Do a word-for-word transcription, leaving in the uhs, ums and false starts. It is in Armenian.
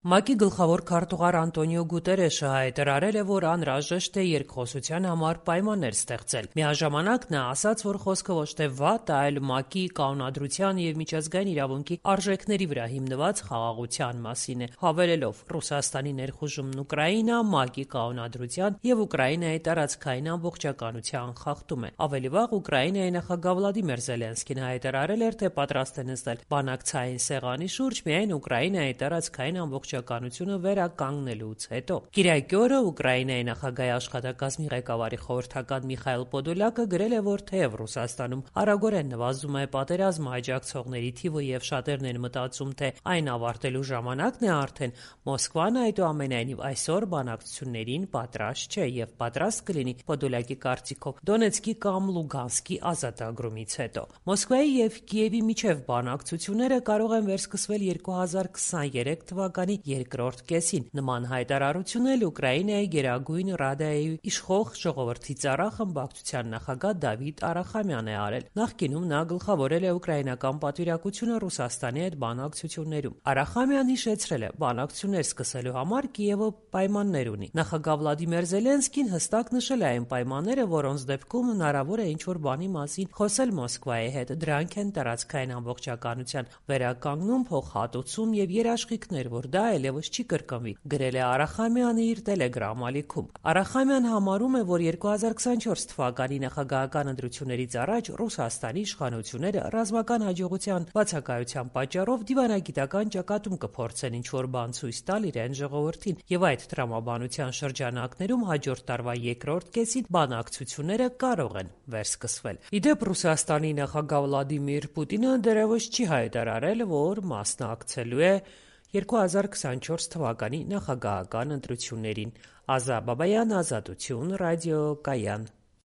ՄԱԿ-ի գլխավոր քարտուղար Անտոնիո Գուտերեշը հայտարարել է, որ անհրաժեշտ է երկխոսության համար պայմաններ ստեղծել։ Միաժամանակ նա ասաց, որ խոսքը ոչ թե վատ, այլ ՄԱԿ-ի կանոնադրության եւ միջազգային իրավունքի արժեքների վրա հիմնված խաղաղության մասին է, հավելելով. «Ռուսաստանի ներխուժումն Ուկրաինա ՄԱԿ-ի կանոնադրության եւ Ուկրաինայի տարածքային ամբողջականության խախտում է»։ Ավելի վաղ Ուկրաինայի նախագահ Վլադիմիր Զելենսկին հայտարարել էր, թե պատրաստ է նստել բանակցային սեղանի շուրջ միայն Ուկրաինայի տարածքային ամբողջականությունը վերականգնելուց հետո։ Կիրակի օրը Ուկրաինայի նախագահի աշխատակազմի ղեկավարի խորհրդական Միխայիլ Պոդոլյակը գրել է, որ թեև Ռուսաստանում արագորեն նվազում է պատերազմը աջակցողների թիվը եւ շատերն են մտածում, թե այն ավարտելու ժամանակն է արդեն, Մոսկվան այդուամենայնիվ այսօր բանակցություններին պատրաստ չէ եւ պատրաստ կլինի Պոդոլյակի կարծիքով Դոնեցկի կամ Լուգանսկի ազատագրումից հետո։ Մոսկվայի եւ Կիևի միջև բանակցությունները կարող են վերսկսվել երկու հազար քսաներեք թվականի երկրորդ կեսին։ Նման հայտարարություն էլ Ուկրաինայի Գերագույն Ռադայի իշխող ժողովրդի ծառա խմբակցության նախագահ Դավիթ Արախամյանն է արել։ Նախկինում նա գլխավորել է ուկրաինական պատվիրակությունը Ռուսաստանի հետ բանակցություններում։ Արախամյանն հիշեցրել է, բանակցություններ սկսելու համար Կիևը պայմաններ ունի։ Նախագահ Վլադիմիր Զելենսկին հստակ նշել է այն պայմանները, որոնց դեպքում հնարավոր է ինչ-որ բանի մասին խոսել Մոսկվայի հետ։ Դրանք են տարածքային ամբողջականության վերականգնում, փոխհատուցում եւ երաշխիքներ, որ դա այլևս չի կրկնվի, գրել է Արախամյանը իր Telegram ալիքում։ Արախամյանը համարում է, որ երկու հազար քսանչորս թվականի նախագահական ընտրություններից առաջ Ռուսաստանի իշխանությունները ռազմական հաջողության բացակայության պատճառով դիվանագիտական ճակատում կփորձեն ինչ-որ բան ցույց տալ իրեն ժողովրդին, եւ այդ տրամաբանության շրջանակներում հաջորդ տարվա երկրորդ կեսին բանակցությունները կարող են վերսկսվել։ Ի դեպ, Ռուսաստանի նախագահ Վլադիմիր Պուտինը դեռևս չի հայտարարել, որ մասնակցելու է երկու հազար քսանչորս թվականի նախագահական ընտրություններին։ Ազա Բաբայան, Ազատություն, ռադիոկայան։